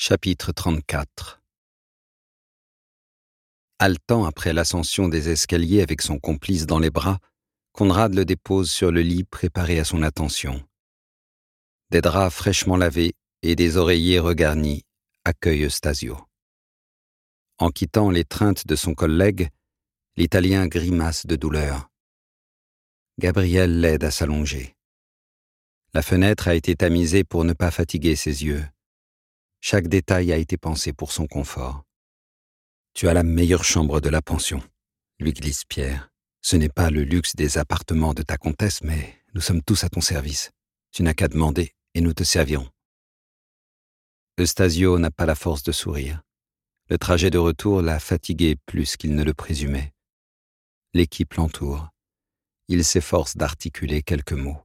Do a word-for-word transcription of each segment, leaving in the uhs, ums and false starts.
Chapitre trente-quatre. Haletant après l'ascension des escaliers avec son complice dans les bras, Conrad le dépose sur le lit préparé à son attention. Des draps fraîchement lavés et des oreillers regarnis accueillent Eustasio. En quittant l'étreinte de son collègue, l'Italien grimace de douleur. Gabriel l'aide à s'allonger. La fenêtre a été tamisée pour ne pas fatiguer ses yeux. Chaque détail a été pensé pour son confort. « Tu as la meilleure chambre de la pension », lui glisse Pierre. « Ce n'est pas le luxe des appartements de ta comtesse, mais nous sommes tous à ton service. Tu n'as qu'à demander et nous te servirons. » Eustasio n'a pas la force de sourire. Le trajet de retour l'a fatigué plus qu'il ne le présumait. L'équipe l'entoure. Il s'efforce d'articuler quelques mots.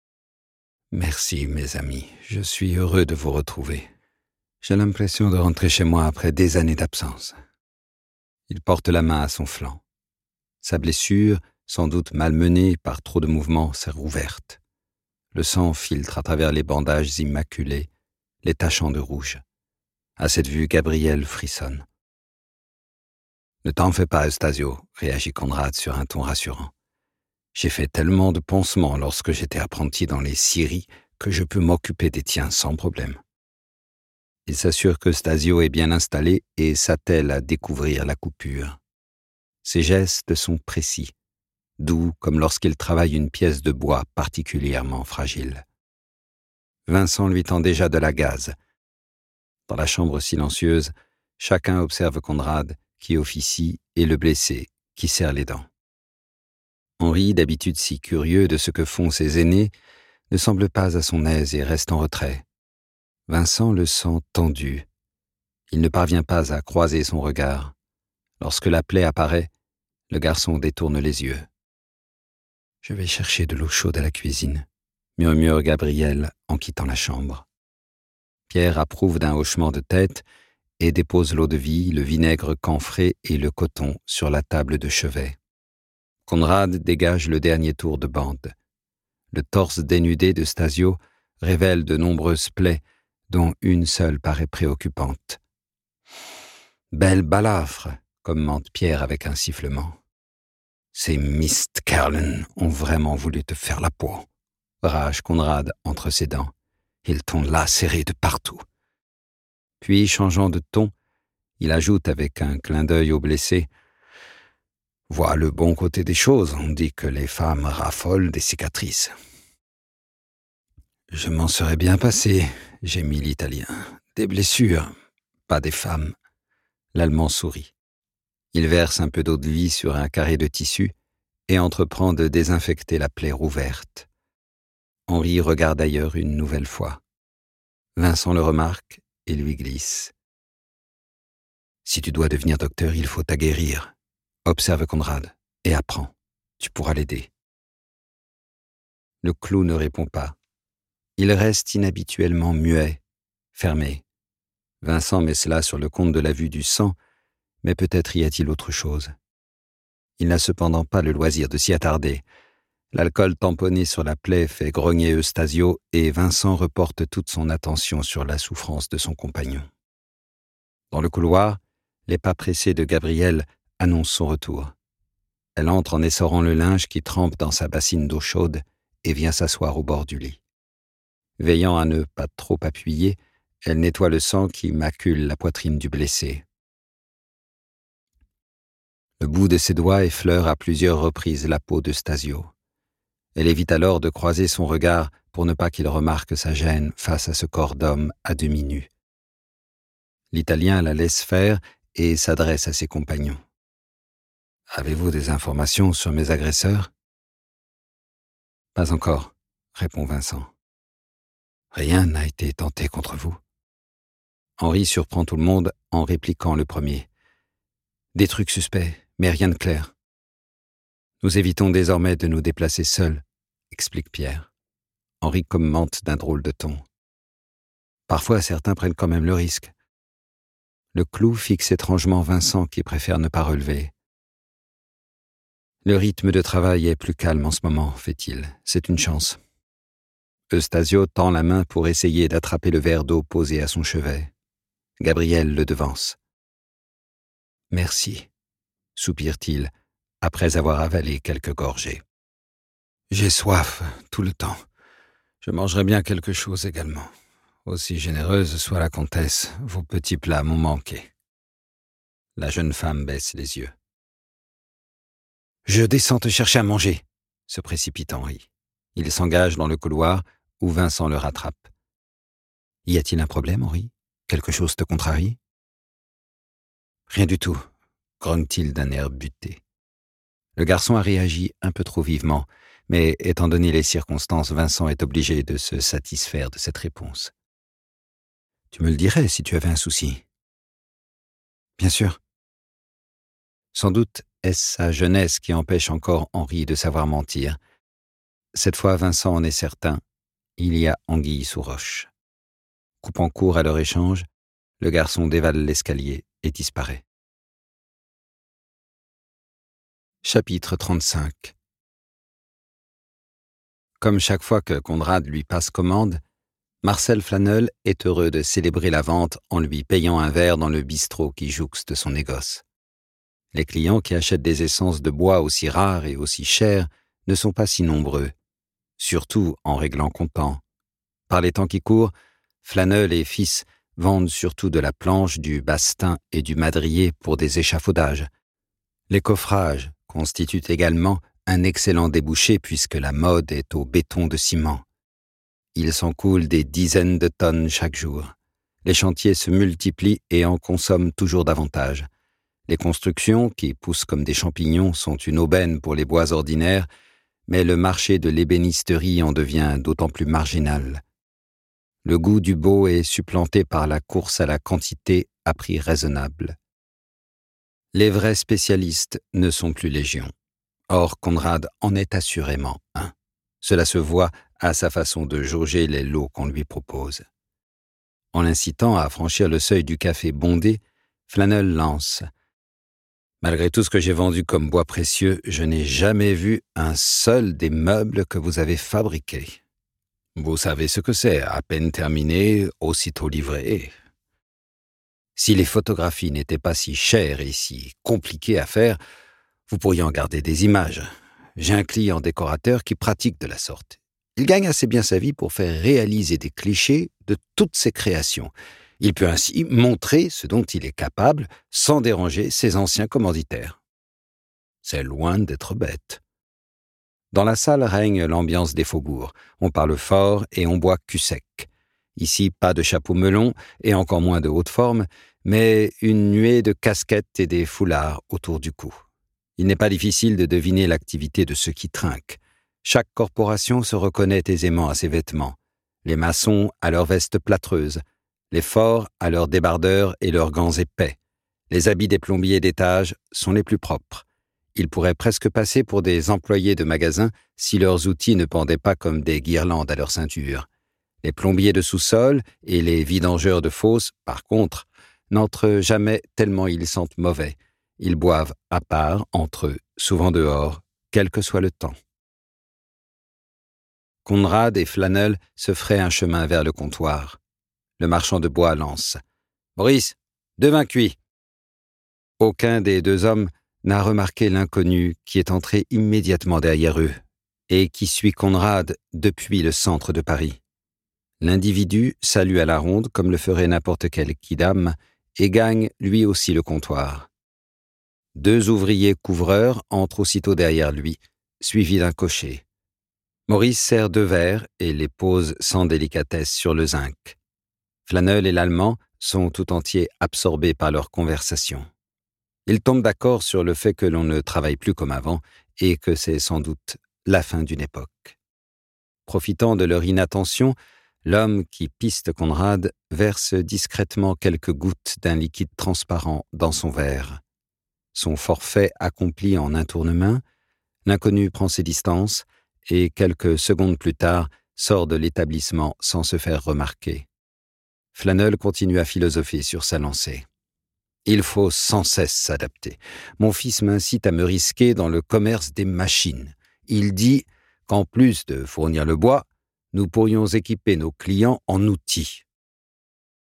« Merci, mes amis. Je suis heureux de vous retrouver. J'ai l'impression de rentrer chez moi après des années d'absence. » Il porte la main à son flanc. Sa blessure, sans doute malmenée par trop de mouvements, s'est rouverte. Le sang filtre à travers les bandages immaculés, les tachant de rouge. À cette vue, Gabriel frissonne. « Ne t'en fais pas, Eustasio, » réagit Conrad sur un ton rassurant. « J'ai fait tellement de pansements lorsque j'étais apprenti dans les scieries que je peux m'occuper des tiens sans problème. » Il s'assure qu'Eustasio est bien installé et s'attelle à découvrir la coupure. Ses gestes sont précis, doux comme lorsqu'il travaille une pièce de bois particulièrement fragile. Vincent lui tend déjà de la gaze. Dans la chambre silencieuse, chacun observe Conrad qui officie et le blessé qui serre les dents. Henri, d'habitude si curieux de ce que font ses aînés, ne semble pas à son aise et reste en retrait. Vincent le sent tendu. Il ne parvient pas à croiser son regard. Lorsque la plaie apparaît, le garçon détourne les yeux. « Je vais chercher de l'eau chaude à la cuisine », murmure Gabriel en quittant la chambre. Pierre approuve d'un hochement de tête et dépose l'eau-de-vie, le vinaigre camphré et le coton sur la table de chevet. Conrad dégage le dernier tour de bande. Le torse dénudé d'Eustasio révèle de nombreuses plaies dont une seule paraît préoccupante. « Belle balafre », commente Pierre avec un sifflement. « Ces Mistkerlen ont vraiment voulu te faire la peau », rage Conrad entre ses dents. « Ils t'ont lacéré de partout. » Puis, changeant de ton, il ajoute avec un clin d'œil au blessé « Vois le bon côté des choses, on dit que les femmes raffolent des cicatrices. » « Je m'en serais bien passé, » gémit l'Italien. « Des blessures, pas des femmes. » L'Allemand sourit. Il verse un peu d'eau de vie sur un carré de tissu et entreprend de désinfecter la plaie rouverte. Henri regarde ailleurs une nouvelle fois. Vincent le remarque et lui glisse. « Si tu dois devenir docteur, il faut t'aguerrir. Observe Conrad et apprends. Tu pourras l'aider. » Le clou ne répond pas. Il reste inhabituellement muet, fermé. Vincent met cela sur le compte de la vue du sang, mais peut-être y a-t-il autre chose. Il n'a cependant pas le loisir de s'y attarder. L'alcool tamponné sur la plaie fait grogner Eustasio et Vincent reporte toute son attention sur la souffrance de son compagnon. Dans le couloir, les pas pressés de Gabriel annoncent son retour. Elle entre en essorant le linge qui trempe dans sa bassine d'eau chaude et vient s'asseoir au bord du lit. Veillant à ne pas trop appuyer, elle nettoie le sang qui macule la poitrine du blessé. Le bout de ses doigts effleure à plusieurs reprises la peau d'Eustasio. Elle évite alors de croiser son regard pour ne pas qu'il remarque sa gêne face à ce corps d'homme à demi nu. L'Italien la laisse faire et s'adresse à ses compagnons. « Avez-vous des informations sur mes agresseurs ?»« Pas encore, » répond Vincent. « Rien n'a été tenté contre vous. » Henri surprend tout le monde en répliquant le premier. « Des trucs suspects, mais rien de clair. »« Nous évitons désormais de nous déplacer seuls, » explique Pierre. Henri commente d'un drôle de ton. « Parfois, certains prennent quand même le risque. » Le clou fixe étrangement Vincent qui préfère ne pas relever. « Le rythme de travail est plus calme en ce moment, fait-il. C'est une chance. » Eustasio tend la main pour essayer d'attraper le verre d'eau posé à son chevet. Gabriel le devance. « Merci, soupire-t-il, après avoir avalé quelques gorgées. J'ai soif tout le temps. Je mangerai bien quelque chose également. Aussi généreuse soit la comtesse, vos petits plats m'ont manqué. » La jeune femme baisse les yeux. « Je descends te chercher à manger !» se précipite Henri. Il s'engage dans le couloir où Vincent le rattrape. « Y a-t-il un problème, Henri? Quelque chose te contrarie ?»« Rien du tout, » grogne-t-il d'un air buté. Le garçon a réagi un peu trop vivement, mais étant donné les circonstances, Vincent est obligé de se satisfaire de cette réponse. « Tu me le dirais si tu avais un souci. »« Bien sûr. » Sans doute est-ce sa jeunesse qui empêche encore Henri de savoir mentir. Cette fois, Vincent en est certain, il y a anguille sous roche. Coupant court à leur échange, le garçon dévale l'escalier et disparaît. Chapitre trente-cinq. Comme chaque fois que Conrad lui passe commande, Marcel Flanneul est heureux de célébrer la vente en lui payant un verre dans le bistrot qui jouxte son négoce. Les clients qui achètent des essences de bois aussi rares et aussi chères ne sont pas si nombreux, surtout en réglant comptant. Par les temps qui courent, Flanneul et fils vendent surtout de la planche, du bastin et du madrier pour des échafaudages. Les coffrages constituent également un excellent débouché puisque la mode est au béton de ciment. Il s'en coule des dizaines de tonnes chaque jour. Les chantiers se multiplient et en consomment toujours davantage. Les constructions, qui poussent comme des champignons, sont une aubaine pour les bois ordinaires, mais le marché de l'ébénisterie en devient d'autant plus marginal. Le goût du beau est supplanté par la course à la quantité à prix raisonnable. Les vrais spécialistes ne sont plus légion. Or, Conrad en est assurément un. Cela se voit à sa façon de jauger les lots qu'on lui propose. En l'incitant à franchir le seuil du café bondé, Flanneul lance « Malgré tout ce que j'ai vendu comme bois précieux, je n'ai jamais vu un seul des meubles que vous avez fabriqués. Vous savez ce que c'est, à peine terminé, aussitôt livré. Si les photographies n'étaient pas si chères et si compliquées à faire, vous pourriez en garder des images. J'ai un client décorateur qui pratique de la sorte. Il gagne assez bien sa vie pour faire réaliser des clichés de toutes ses créations. Il peut ainsi montrer ce dont il est capable sans déranger ses anciens commanditaires. C'est loin d'être bête. » Dans la salle règne l'ambiance des faubourgs. On parle fort et on boit cul sec. Ici, pas de chapeau melon et encore moins de haute forme, mais une nuée de casquettes et des foulards autour du cou. Il n'est pas difficile de deviner l'activité de ceux qui trinquent. Chaque corporation se reconnaît aisément à ses vêtements. Les maçons à leurs vestes plâtreuses, les forts à leurs débardeurs et leurs gants épais. Les habits des plombiers d'étage sont les plus propres. Ils pourraient presque passer pour des employés de magasin si leurs outils ne pendaient pas comme des guirlandes à leur ceinture. Les plombiers de sous-sol et les vidangeurs de fosses, par contre, n'entrent jamais tellement ils sentent mauvais. Ils boivent à part, entre eux, souvent dehors, quel que soit le temps. Conrad et Flanneul se fraient un chemin vers le comptoir. Le marchand de bois lance « Maurice, deux vins cuits !» Aucun des deux hommes n'a remarqué l'inconnu qui est entré immédiatement derrière eux et qui suit Conrad depuis le centre de Paris. L'individu salue à la ronde comme le ferait n'importe quel quidam et gagne lui aussi le comptoir. Deux ouvriers couvreurs entrent aussitôt derrière lui, suivis d'un cocher. Maurice sert deux verres et les pose sans délicatesse sur le zinc. Flanneul et l'Allemand sont tout entiers absorbés par leur conversation. Ils tombent d'accord sur le fait que l'on ne travaille plus comme avant et que c'est sans doute la fin d'une époque. Profitant de leur inattention, l'homme qui piste Conrad verse discrètement quelques gouttes d'un liquide transparent dans son verre. Son forfait accompli en un tournement, l'inconnu prend ses distances et quelques secondes plus tard sort de l'établissement sans se faire remarquer. Flanneul continue à philosopher sur sa lancée. Il faut sans cesse s'adapter. Mon fils m'incite à me risquer dans le commerce des machines. Il dit qu'en plus de fournir le bois, nous pourrions équiper nos clients en outils.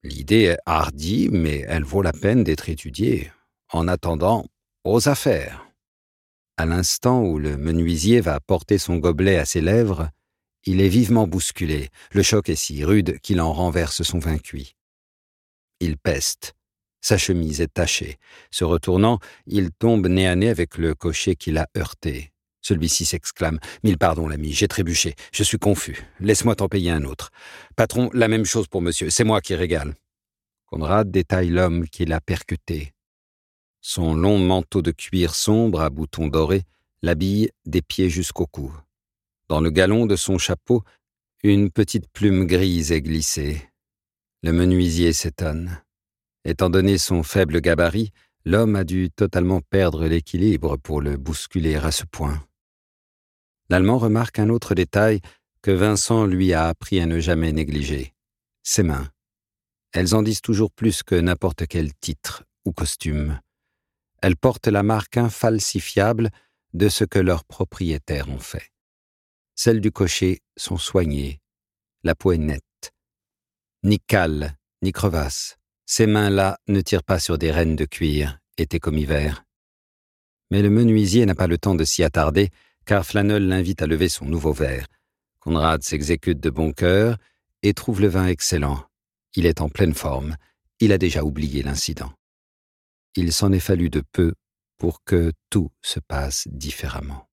L'idée est hardie, mais elle vaut la peine d'être étudiée. En attendant, aux affaires. À l'instant où le menuisier va porter son gobelet à ses lèvres, il est vivement bousculé. Le choc est si rude qu'il en renverse son vin cuit. Il peste. Sa chemise est tachée. Se retournant, il tombe nez à nez avec le cocher qui l'a heurté. Celui-ci s'exclame « Mille pardons, l'ami, j'ai trébuché. Je suis confus. Laisse-moi t'en payer un autre. Patron, la même chose pour monsieur. C'est moi qui régale. » Conrad détaille l'homme qui l'a percuté. Son long manteau de cuir sombre à boutons dorés l'habille des pieds jusqu'au cou. Dans le galon de son chapeau, une petite plume grise est glissée. Le menuisier s'étonne. Étant donné son faible gabarit, l'homme a dû totalement perdre l'équilibre pour le bousculer à ce point. L'Allemand remarque un autre détail que Vincent lui a appris à ne jamais négliger. Ses mains. Elles en disent toujours plus que n'importe quel titre ou costume. Elles portent la marque infalsifiable de ce que leurs propriétaires ont fait. Celles du cocher sont soignées. La peau est nette. Ni cale, ni crevasse. Ces mains-là ne tirent pas sur des rênes de cuir, été comme hiver. Mais le menuisier n'a pas le temps de s'y attarder, car Flanneul l'invite à lever son nouveau verre. Conrad s'exécute de bon cœur et trouve le vin excellent. Il est en pleine forme. Il a déjà oublié l'incident. Il s'en est fallu de peu pour que tout se passe différemment.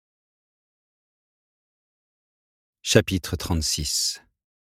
Chapitre trente-six.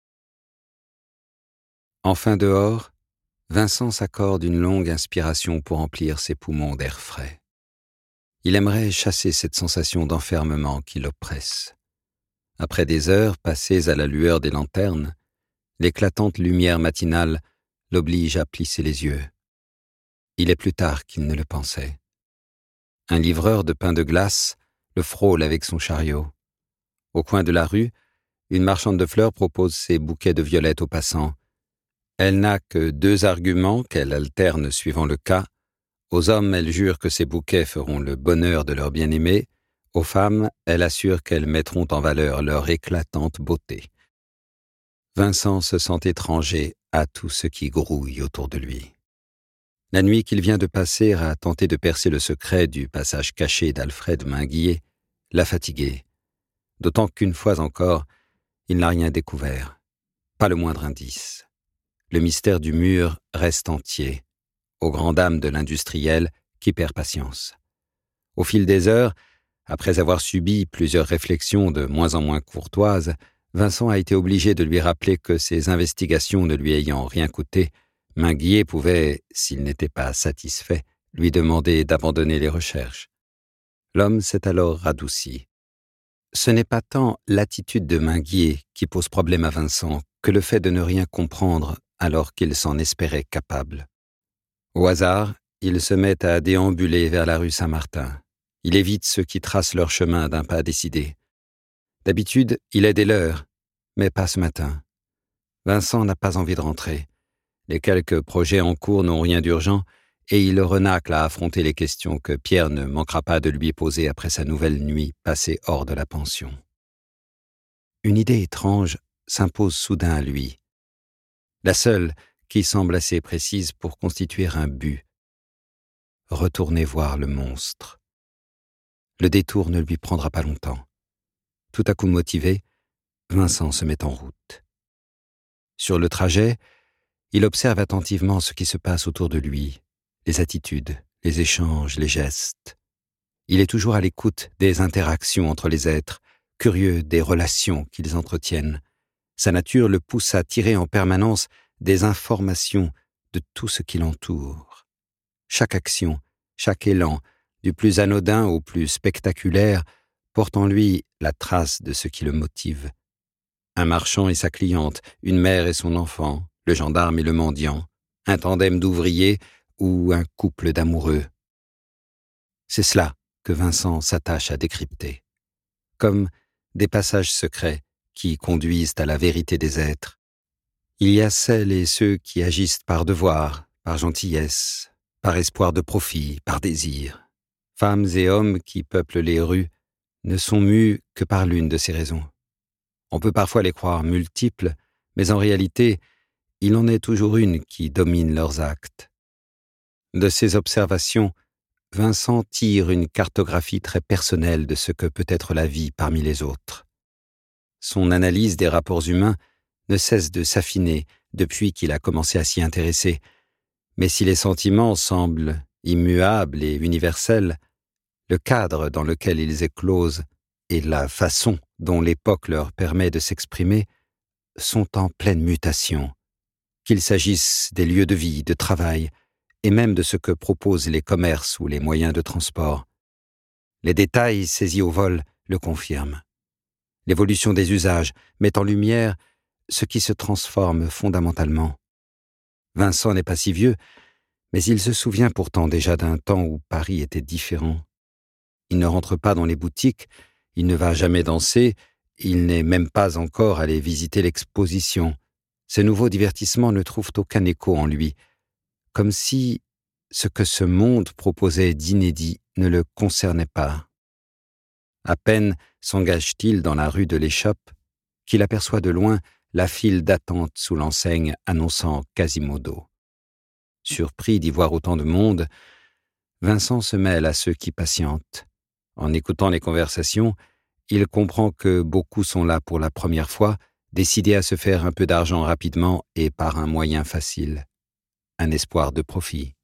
Enfin dehors, Vincent s'accorde une longue inspiration pour remplir ses poumons d'air frais. Il aimerait chasser cette sensation d'enfermement qui l'oppresse. Après des heures passées à la lueur des lanternes, l'éclatante lumière matinale l'oblige à plisser les yeux. Il est plus tard qu'il ne le pensait. Un livreur de pain de glace le frôle avec son chariot. Au coin de la rue, une marchande de fleurs propose ses bouquets de violettes aux passants. Elle n'a que deux arguments qu'elle alterne suivant le cas. Aux hommes, elle jure que ces bouquets feront le bonheur de leur bien-aimé. Aux femmes, elle assure qu'elles mettront en valeur leur éclatante beauté. Vincent se sent étranger à tout ce qui grouille autour de lui. La nuit qu'il vient de passer à tenter de percer le secret du passage caché d'Alfred Mainguier l'a fatigué, d'autant qu'une fois encore, il n'a rien découvert, pas le moindre indice. Le mystère du mur reste entier, aux grandes dames de l'industriel qui perd patience. Au fil des heures, après avoir subi plusieurs réflexions de moins en moins courtoises, Vincent a été obligé de lui rappeler que ses investigations ne lui ayant rien coûté, Mainguier pouvait, s'il n'était pas satisfait, lui demander d'abandonner les recherches. L'homme s'est alors radouci. Ce n'est pas tant l'attitude de Mainguier qui pose problème à Vincent que le fait de ne rien comprendre alors qu'il s'en espérait capable. Au hasard, il se met à déambuler vers la rue Saint-Martin. Il évite ceux qui tracent leur chemin d'un pas décidé. D'habitude, il est des leurs, mais pas ce matin. Vincent n'a pas envie de rentrer. Les quelques projets en cours n'ont rien d'urgent et il renacle à affronter les questions que Pierre ne manquera pas de lui poser après sa nouvelle nuit passée hors de la pension. Une idée étrange s'impose soudain à lui. La seule qui semble assez précise pour constituer un but. Retourner voir le monstre. Le détour ne lui prendra pas longtemps. Tout à coup motivé, Vincent se met en route. Sur le trajet, il observe attentivement ce qui se passe autour de lui, les attitudes, les échanges, les gestes. Il est toujours à l'écoute des interactions entre les êtres, curieux des relations qu'ils entretiennent. Sa nature le pousse à tirer en permanence des informations de tout ce qui l'entoure. Chaque action, chaque élan, du plus anodin au plus spectaculaire, porte en lui la trace de ce qui le motive. Un marchand et sa cliente, une mère et son enfant, le gendarme et le mendiant, un tandem d'ouvriers ou un couple d'amoureux. C'est cela que Vincent s'attache à décrypter, comme des passages secrets qui conduisent à la vérité des êtres. Il y a celles et ceux qui agissent par devoir, par gentillesse, par espoir de profit, par désir. Femmes et hommes qui peuplent les rues ne sont mus que par l'une de ces raisons. On peut parfois les croire multiples, mais en réalité, il en est toujours une qui domine leurs actes. De ces observations, Vincent tire une cartographie très personnelle de ce que peut être la vie parmi les autres. Son analyse des rapports humains ne cesse de s'affiner depuis qu'il a commencé à s'y intéresser, mais si les sentiments semblent immuables et universels, le cadre dans lequel ils éclosent et la façon dont l'époque leur permet de s'exprimer sont en pleine mutation, qu'il s'agisse des lieux de vie, de travail, et même de ce que proposent les commerces ou les moyens de transport. Les détails saisis au vol le confirment. L'évolution des usages met en lumière ce qui se transforme fondamentalement. Vincent n'est pas si vieux, mais il se souvient pourtant déjà d'un temps où Paris était différent. Il ne rentre pas dans les boutiques, il ne va jamais danser, il n'est même pas encore allé visiter l'exposition. Ces nouveaux divertissements ne trouvent aucun écho en lui, comme si ce que ce monde proposait d'inédit ne le concernait pas. À peine s'engage-t-il dans la rue de l'Échoppe qu'il aperçoit de loin la file d'attente sous l'enseigne annonçant Quasimodo. Surpris d'y voir autant de monde, Vincent se mêle à ceux qui patientent. En écoutant les conversations, il comprend que beaucoup sont là pour la première fois, décidés à se faire un peu d'argent rapidement et par un moyen facile. Un espoir de profit.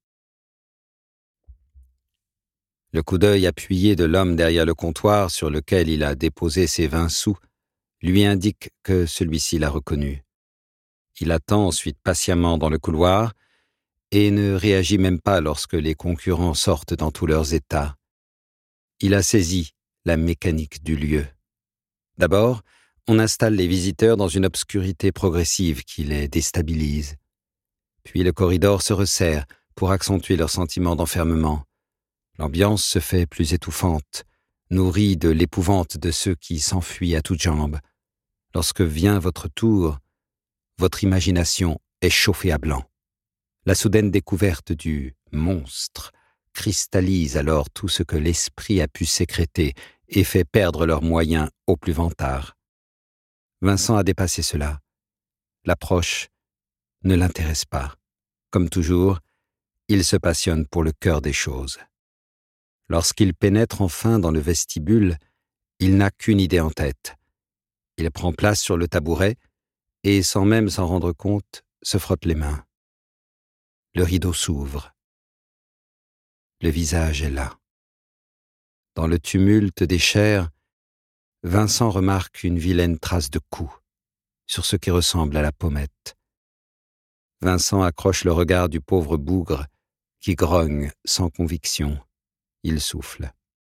Le coup d'œil appuyé de l'homme derrière le comptoir sur lequel il a déposé ses vingt sous lui indique que celui-ci l'a reconnu. Il attend ensuite patiemment dans le couloir et ne réagit même pas lorsque les concurrents sortent dans tous leurs états. Il a saisi la mécanique du lieu. D'abord, on installe les visiteurs dans une obscurité progressive qui les déstabilise. Puis le corridor se resserre pour accentuer leur sentiment d'enfermement. L'ambiance se fait plus étouffante, nourrie de l'épouvante de ceux qui s'enfuient à toutes jambes. Lorsque vient votre tour, votre imagination est chauffée à blanc. La soudaine découverte du monstre cristallise alors tout ce que l'esprit a pu sécréter et fait perdre leurs moyens au plus vantard. Vincent a dépassé cela. L'approche ne l'intéresse pas. Comme toujours, il se passionne pour le cœur des choses. Lorsqu'il pénètre enfin dans le vestibule, il n'a qu'une idée en tête. Il prend place sur le tabouret et, sans même s'en rendre compte, se frotte les mains. Le rideau s'ouvre. Le visage est là. Dans le tumulte des chairs, Vincent remarque une vilaine trace de coup sur ce qui ressemble à la pommette. Vincent accroche le regard du pauvre bougre qui grogne sans conviction. Il souffle.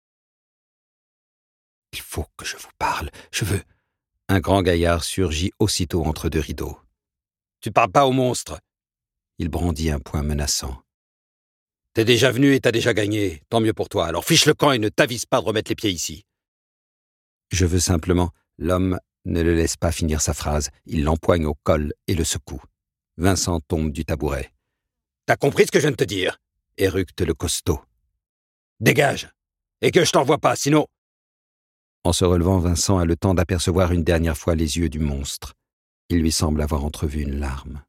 « Il faut que je vous parle, je veux... » Un grand gaillard surgit aussitôt entre deux rideaux. « Tu ne parles pas au monstre !» Il brandit un poing menaçant. « T'es déjà venu et t'as déjà gagné, tant mieux pour toi, alors fiche le camp et ne t'avise pas de remettre les pieds ici. » Je veux simplement... L'homme ne le laisse pas finir sa phrase, il l'empoigne au col et le secoue. Vincent tombe du tabouret. « T'as compris ce que je viens de te dire ?» éructe le costaud. « Dégage, et que je t'envoie pas, sinon... » En se relevant, Vincent a le temps d'apercevoir une dernière fois les yeux du monstre. Il lui semble avoir entrevu une larme.